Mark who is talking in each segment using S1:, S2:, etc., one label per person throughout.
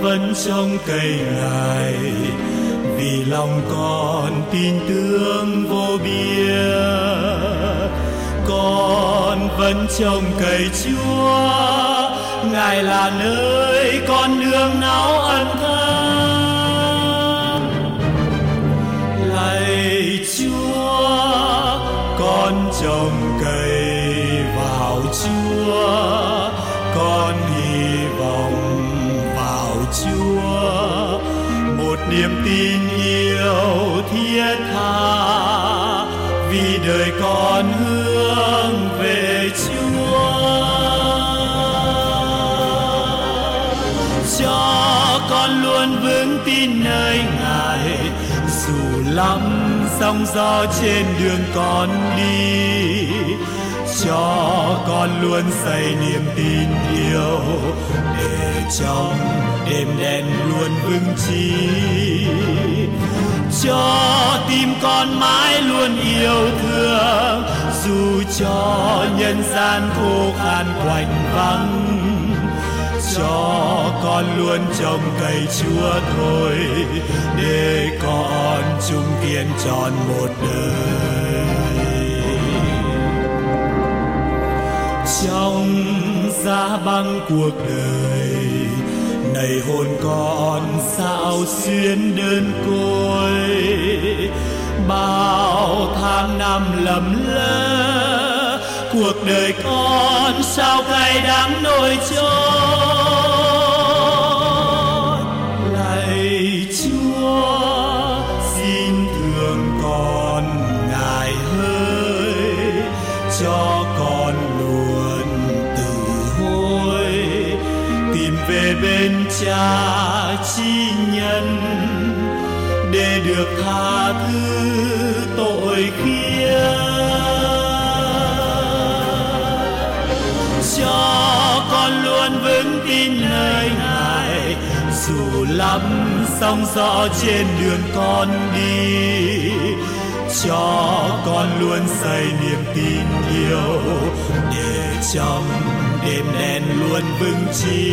S1: vẫn trông cậy Ngài, vì lòng con tin tưởng vô biên. Con vẫn trông cậy Chúa, Ngài là nơi con nương náu ân thân. Lạy Chúa, con trông cậy vào Chúa, con hy vọng vào Chúa, một niềm tin yêu thiết tha, vì đời con hướng về Chúa. Cho con luôn vững tin nơi Ngài, dù lắm sóng gió trên đường con đi. Cho con luôn xây niềm tin yêu, để trong đêm đen luôn vững chí. Cho tim con mãi luôn yêu thương, dù cho nhân gian khô khan quạnh vắng. Cho con luôn trông cậy Chúa thôi, để con chung kiên trọn một đời. Trong giá băng cuộc đời này, hồn con sao xuyên đơn côi. Bao tháng năm lầm lỡ, cuộc đời con sao cay đắng nỗi chốn. Lạy Chúa, xin thương con Ngài hỡi, cho con luôn từ hối tìm về bên Cha chi nhân, để được tha thứ tội khiên. Cho con luôn vững tin nơi Ngài, dù lắm sóng gió trên đường con đi. Cho con luôn xây niềm tin yêu, để trong đêm đen luôn vững chí.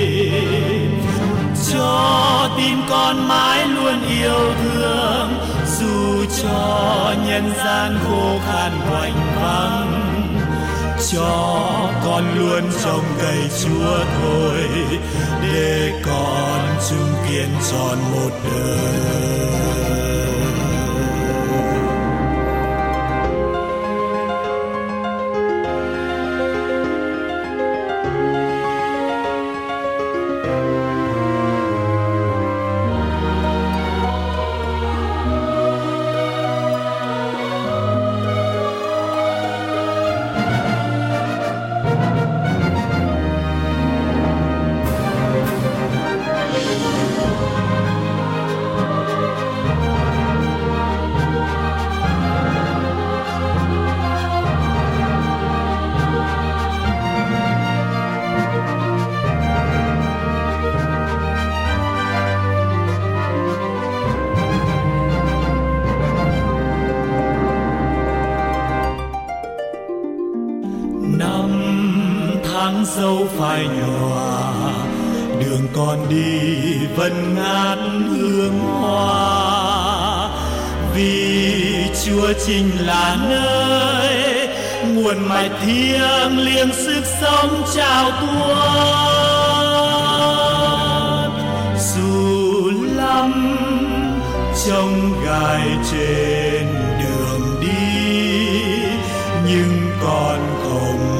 S1: Cho tim con mãi luôn yêu thương, dù cho nhân gian khô khan quạnh vắng. Cho con luôn trông cậy Chúa thôi, để con chung kiên trọn một đời. Dẫu phai nhòa, đường con đi vẫn ngát hương hoa. Vì Chúa chính là nơi nguồn mạch thiêng liêng sức sống trao tuôn. Dù lắm trông gai trên đường đi, nhưng con không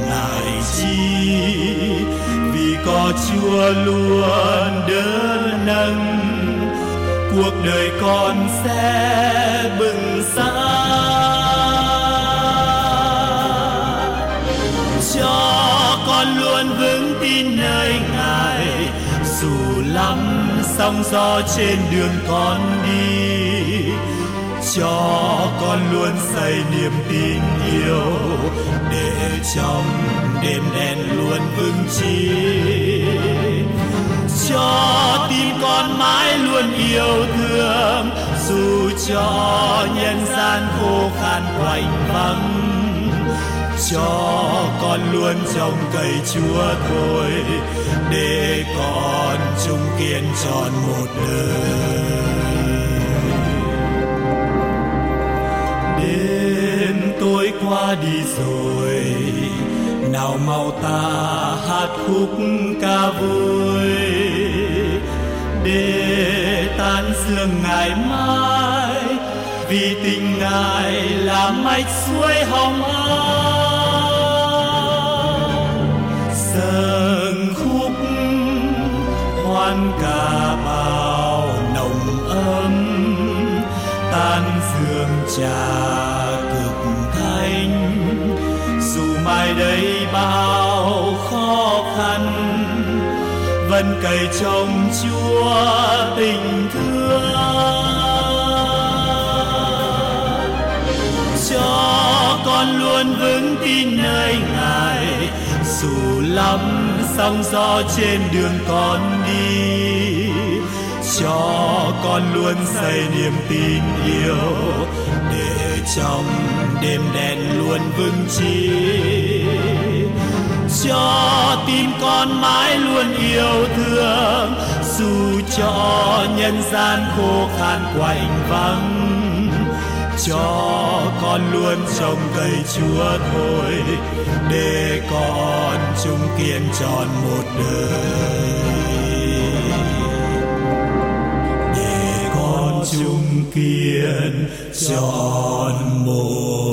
S1: vì có Chúa luôn đỡ nâng, cuộc đời con sẽ bừng sáng. Cho con luôn vững tin nơi Ngài, dù lắm sóng gió trên đường con đi. Cho con luôn xây niềm tin yêu, để trong đêm đen luôn vững chí. Cho tim con mãi luôn yêu thương, dù cho nhân gian khô khan quạnh vắng. Cho con luôn trồng cây Chúa thôi, để con chung kiên trọn một đời. Đêm tối qua đi rồi, nào mau ta hát khúc ca vui, để tan sương ngày mai, vì tình Ngài là mạch suối hồng an. Dâng khúc hoan ca bao nồng ấm, tan sương trà cực thanh, dù mai đây bao khó khăn, vẫn cày trồng Chúa tình thương. Cho con luôn vững tin nơi Ngài, dù lắm sóng gió trên đường con đi. Cho con luôn xây niềm tin yêu, để trong đêm đen luôn vững chí. Cho tim con mãi luôn yêu thương, dù cho nhân gian khô khan quạnh vắng. Cho con luôn trồng cây Chúa thôi, để con chung kiên trọn một đời. Để con chung kiên trọn một